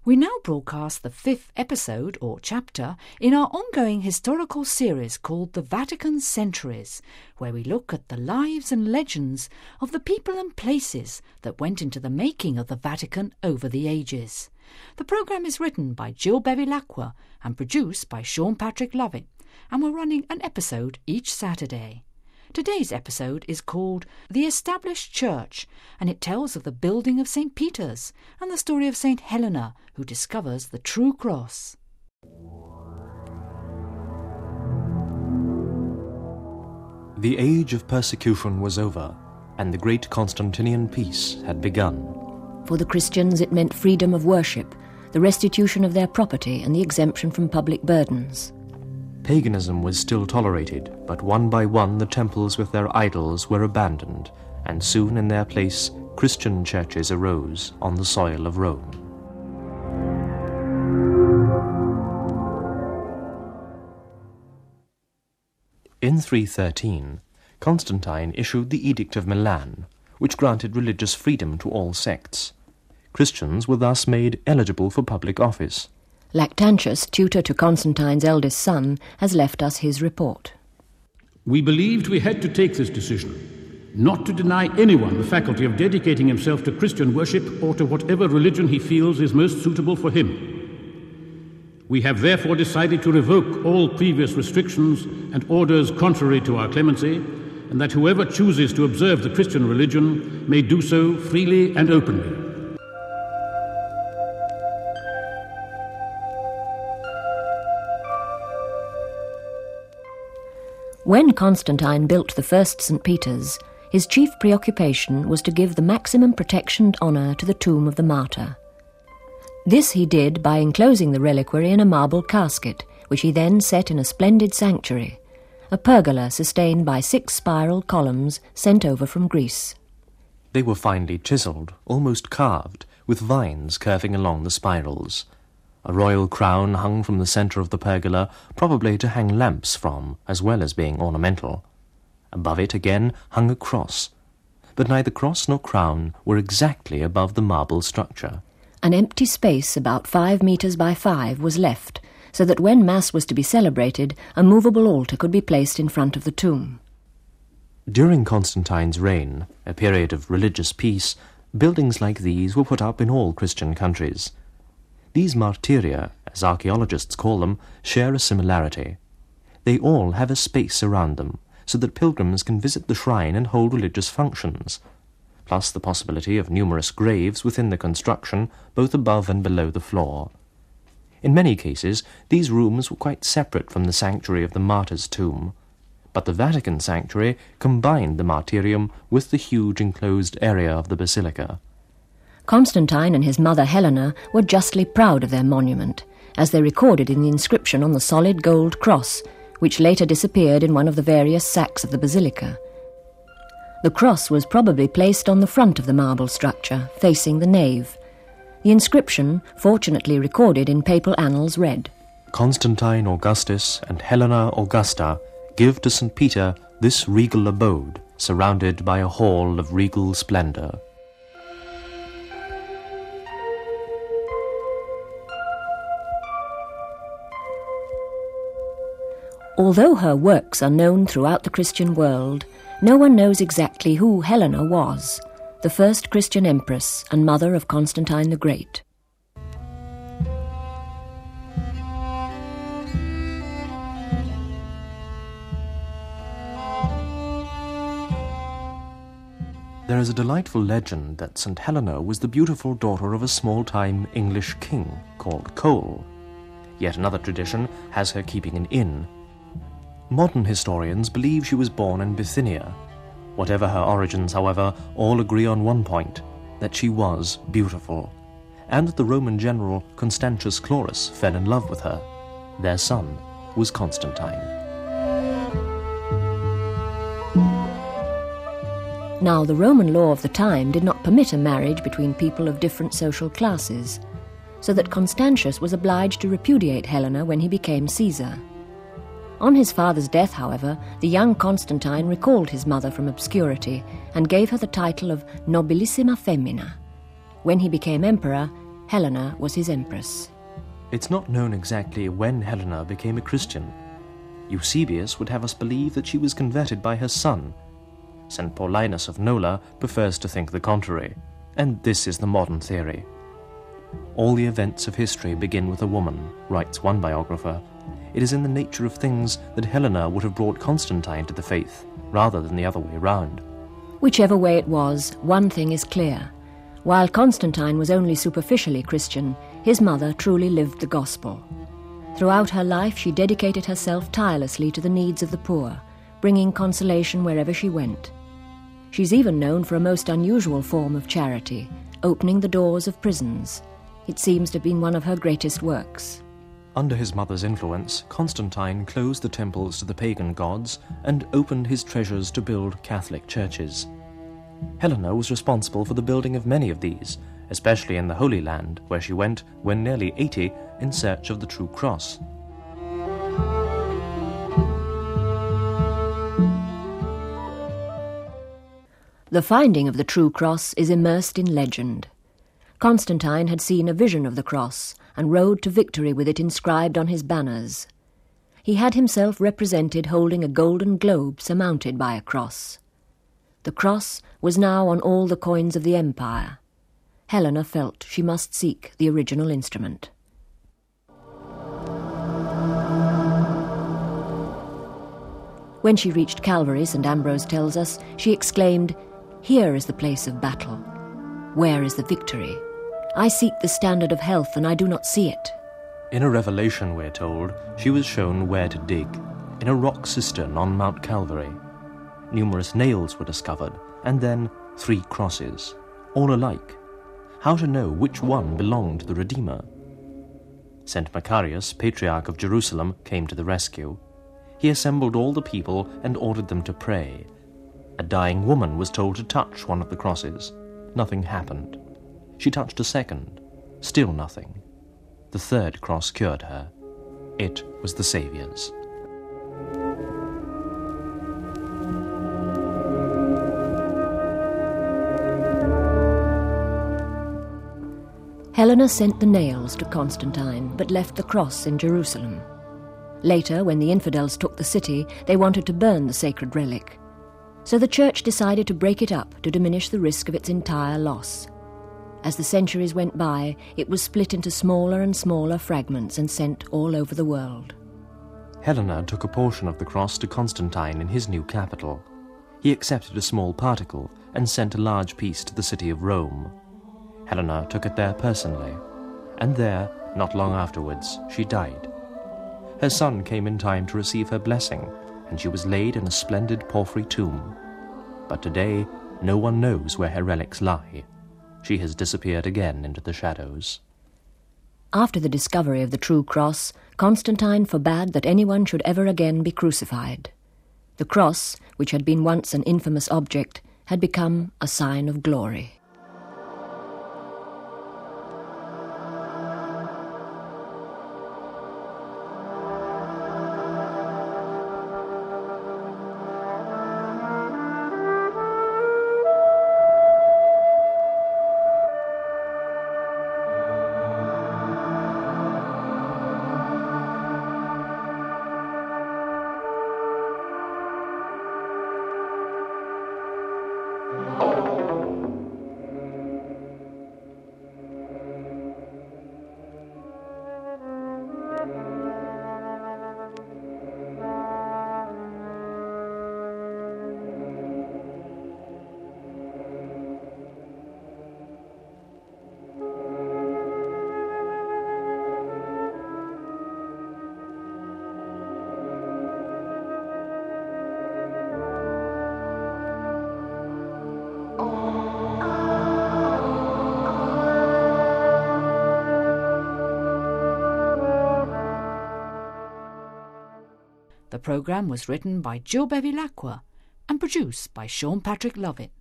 We now broadcast the 5th episode or chapter in our ongoing historical series called The Vatican Centuries, where we look at the lives and legends of the people and places that went into the making of the Vatican over the ages. The programme is written by Jill Bevilacqua and produced by Sean Patrick Lovett, and we're running an episode each Saturday. Today's episode is called The Established Church, and it tells of the building of St. Peter's and the story of St. Helena, who discovers the true cross. The age of persecution was over, and the great Constantinian peace had begun. For the Christians it meant freedom of worship, the restitution of their property and the exemption from public burdens. Paganism was still tolerated, but one by one the temples with their idols were abandoned, and soon in their place Christian churches arose on the soil of Rome. In 313, Constantine issued the Edict of Milan, which granted religious freedom to all sects. Christians were thus made eligible for public office. Lactantius, tutor to Constantine's eldest son, has left us his report. We believed we had to take this decision, not to deny anyone the faculty of dedicating himself to Christian worship or to whatever religion he feels is most suitable for him. We have therefore decided to revoke all previous restrictions and orders contrary to our clemency, and that whoever chooses to observe the Christian religion may do so freely and openly. When Constantine built the first St. Peter's, his chief preoccupation was to give the maximum protection and honour to the tomb of the martyr. This he did by enclosing the reliquary in a marble casket, which he then set in a splendid sanctuary, a pergola sustained by 6 spiral columns sent over from Greece. They were finely chiselled, almost carved, with vines curving along the spirals. A royal crown hung from the centre of the pergola, probably to hang lamps from, as well as being ornamental. Above it again hung a cross, but neither cross nor crown were exactly above the marble structure. An empty space about 5 metres by 5 was left, so that when Mass was to be celebrated, a movable altar could be placed in front of the tomb. During Constantine's reign, a period of religious peace, buildings like these were put up in all Christian countries. These martyria, as archaeologists call them, share a similarity. They all have a space around them, so that pilgrims can visit the shrine and hold religious functions, plus the possibility of numerous graves within the construction, both above and below the floor. In many cases, these rooms were quite separate from the sanctuary of the martyr's tomb, but the Vatican sanctuary combined the martyrium with the huge enclosed area of the basilica. Constantine and his mother Helena were justly proud of their monument, as they recorded in the inscription on the solid gold cross, which later disappeared in one of the various sacks of the basilica. The cross was probably placed on the front of the marble structure, facing the nave. The inscription, fortunately recorded in papal annals, read, Constantine Augustus and Helena Augusta give to St. Peter this regal abode, surrounded by a hall of regal splendour. Although her works are known throughout the Christian world, no one knows exactly who Helena was, the first Christian empress and mother of Constantine the Great. There is a delightful legend that St. Helena was the beautiful daughter of a small-time English king called Cole. Yet another tradition has her keeping an inn. Modern historians believe she was born in Bithynia. Whatever her origins, however, all agree on one point, that she was beautiful, and that the Roman general Constantius Chlorus fell in love with her. Their son was Constantine. Now, the Roman law of the time did not permit a marriage between people of different social classes, so that Constantius was obliged to repudiate Helena when he became Caesar. On his father's death, however, the young Constantine recalled his mother from obscurity and gave her the title of Nobilissima Femmina. When he became emperor, Helena was his empress. It's not known exactly when Helena became a Christian. Eusebius would have us believe that she was converted by her son. St. Paulinus of Nola prefers to think the contrary, and this is the modern theory. All the events of history begin with a woman, writes one biographer. It is in the nature of things that Helena would have brought Constantine to the faith, rather than the other way round. Whichever way it was, one thing is clear. While Constantine was only superficially Christian, his mother truly lived the gospel. Throughout her life, she dedicated herself tirelessly to the needs of the poor, bringing consolation wherever she went. She's even known for a most unusual form of charity, opening the doors of prisons. It seems to have been one of her greatest works. Under his mother's influence, Constantine closed the temples to the pagan gods and opened his treasures to build Catholic churches. Helena was responsible for the building of many of these, especially in the Holy Land, where she went, when nearly 80, in search of the true cross. The finding of the true cross is immersed in legend. Constantine had seen a vision of the cross and rode to victory with it inscribed on his banners. He had himself represented holding a golden globe surmounted by a cross. The cross was now on all the coins of the empire. Helena felt she must seek the original instrument. When she reached Calvary, St. Ambrose tells us, she exclaimed, "Here is the place of battle. Where is the victory? I seek the standard of health, and I do not see it." In a revelation, we're told, she was shown where to dig, in a rock cistern on Mount Calvary. Numerous nails were discovered, and then 3 crosses, all alike. How to know which one belonged to the Redeemer? St. Macarius, Patriarch of Jerusalem, came to the rescue. He assembled all the people and ordered them to pray. A dying woman was told to touch one of the crosses. Nothing happened. She touched a second. Still nothing. The 3rd cross cured her. It was the Saviour's. Helena sent the nails to Constantine, but left the cross in Jerusalem. Later, when the infidels took the city, they wanted to burn the sacred relic. So the church decided to break it up to diminish the risk of its entire loss. As the centuries went by, it was split into smaller and smaller fragments and sent all over the world. Helena took a portion of the cross to Constantine in his new capital. He accepted a small particle and sent a large piece to the city of Rome. Helena took it there personally, and there, not long afterwards, she died. Her son came in time to receive her blessing, and she was laid in a splendid porphyry tomb. But today, no one knows where her relics lie. She has disappeared again into the shadows. After the discovery of the true cross, Constantine forbade that anyone should ever again be crucified. The cross, which had been once an infamous object, had become a sign of glory. The programme was written by Jill Bevilacqua and produced by Sean Patrick Lovett.